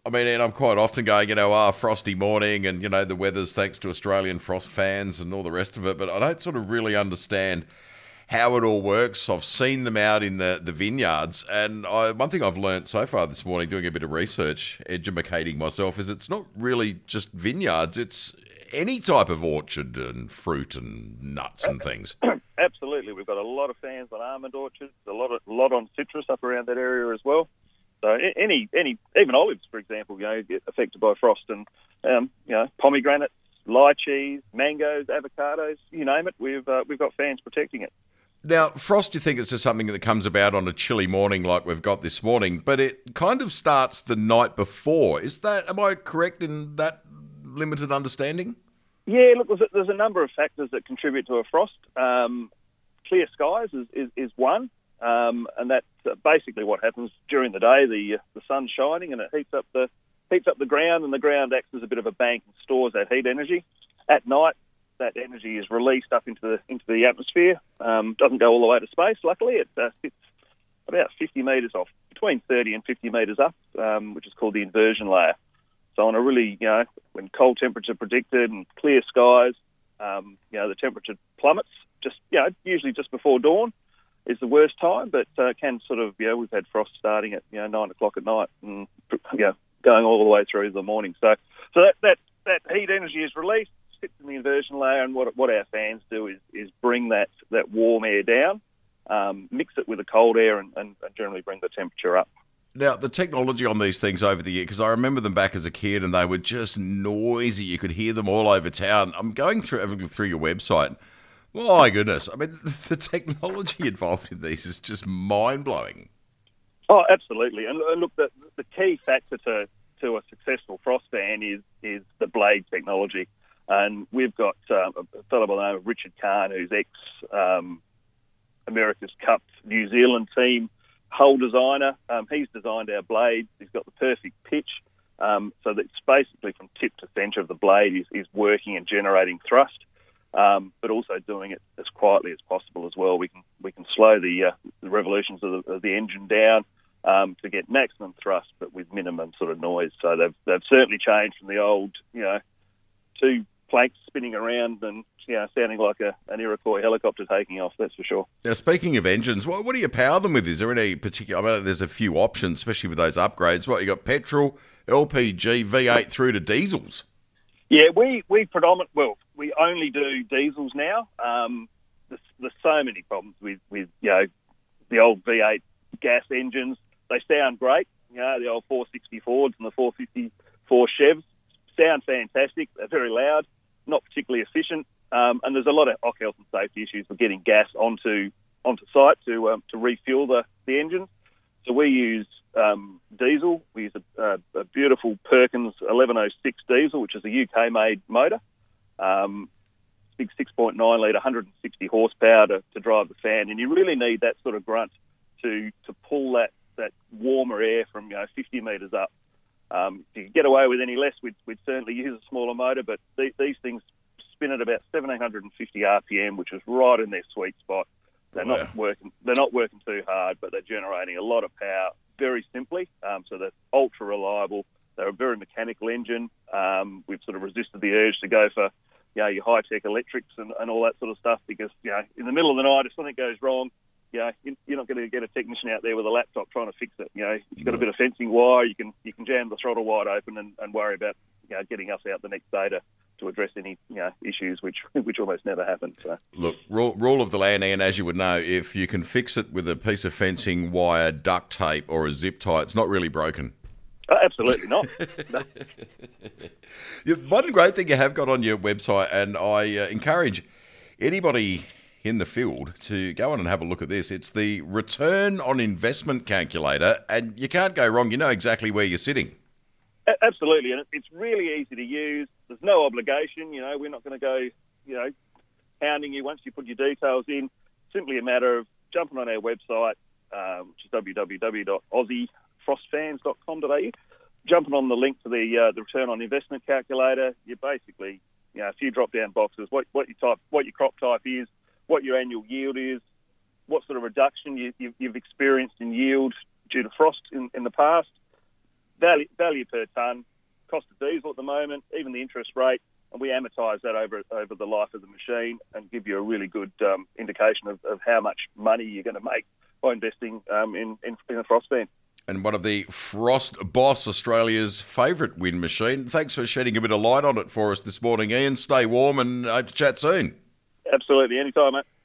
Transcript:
I mean, and I'm quite often going, frosty morning and, the weather's thanks to Australian frost fans and all the rest of it, but I don't sort of really understand how it all works. I've seen them out in the vineyards, and one thing I've learnt so far this morning, doing a bit of research, educating myself, is it's not really just vineyards, it's any type of orchard and fruit and nuts and things. Absolutely. We've got a lot of fans on almond orchards, a lot on citrus up around that area as well. So even olives, for example, get affected by frost, and pomegranates, lychees, mangoes, avocados, you name it. We've got fans protecting it. Now, frost, you think it's just something that comes about on a chilly morning like we've got this morning, but it kind of starts the night before. Am I correct in that limited understanding? Yeah, look, there's a number of factors that contribute to a frost. Clear skies is one. And that's basically what happens during the day. The sun's shining and it heats up the ground, and the ground acts as a bit of a bank and stores that heat energy. At night, that energy is released up into the atmosphere. Doesn't go all the way to space. Luckily, it sits about 50 metres off, between 30 and 50 metres up, which is called the inversion layer. So on a really, when cold temperatures are predicted and clear skies, the temperature plummets usually just before dawn is the worst time, but can sort of, we've had frost starting at 9 o'clock at night and going all the way through the morning. So that heat energy is released, sits in the inversion layer, and what our fans do is bring that warm air down, mix it with the cold air, and generally bring the temperature up. Now, the technology on these things over the year, because I remember them back as a kid and they were just noisy. You could hear them all over town. I'm going through your website. My goodness. I mean, the technology involved in these is just mind-blowing. Oh, absolutely. And look, the key factor to a successful frost fan is the blade technology. And we've got a fellow by the name of Richard Kahn, who's ex-America's Cup New Zealand team hull designer. He's designed our blades. He's got the perfect pitch, so that it's basically from tip to centre of the blade is working and generating thrust. But also doing it as quietly as possible as well. We can slow the revolutions of the engine down to get maximum thrust, but with minimum sort of noise. So they've certainly changed from the old, two planks spinning around and sounding like an Iroquois helicopter taking off. That's for sure. Now, speaking of engines, what do you power them with? Is there any particular? I mean, there's a few options, especially with those upgrades. You got petrol, LPG, V8 through to diesels. Yeah, we only do diesels now. There's so many problems with the old V8 gas engines. They sound great. The old 460 Fords and the 454 Chevs sound fantastic. They're very loud, not particularly efficient, and there's a lot of health and safety issues with getting gas onto site to refuel the engines. So we use diesel. We use a beautiful Perkins 1106 diesel, which is a UK-made motor. Big 6.9 litre, 160 horsepower to drive the fan, and you really need that sort of grunt to pull that warmer air from 50 metres up. If you could get away with any less, we'd certainly use a smaller motor, but these things spin at about 1,750 RPM, which is right in their sweet spot. They're not working too hard, but they're generating a lot of power very simply. So they're ultra reliable. They're a very mechanical engine. We've sort of resisted the urge to go for your high-tech electrics and all that sort of stuff because in the middle of the night, if something goes wrong, you're not going to get a technician out there with a laptop trying to fix it. If you've got a bit of fencing wire, you can jam the throttle wide open and worry about getting us out the next day to address any issues which almost never happen. So. Look, rule of the land, Ian, as you would know, if you can fix it with a piece of fencing wire, duct tape, or a zip tie, it's not really broken. Absolutely not. No. One great thing you have got on your website, and I encourage anybody in the field to go on and have a look at this. It's the return on investment calculator, and you can't go wrong. You know exactly where you're sitting. Absolutely, and it's really easy to use. There's no obligation. We're not going to go, hounding you once you put your details in. Simply a matter of jumping on our website, which is www.aussiefrostfans.com.au, jumping on the link to the return on investment calculator. You basically, a few drop-down boxes, what your crop type is, what your annual yield is, what sort of reduction you've experienced in yield due to frost in the past. value per tonne, cost of diesel at the moment, even the interest rate, and we amortise that over the life of the machine and give you a really good indication of how much money you're going to make by investing in a Frost van. And one of the Frost Boss, Australia's favourite wind machine. Thanks for shedding a bit of light on it for us this morning, Ian. Stay warm and hope to chat soon. Absolutely, anytime, mate.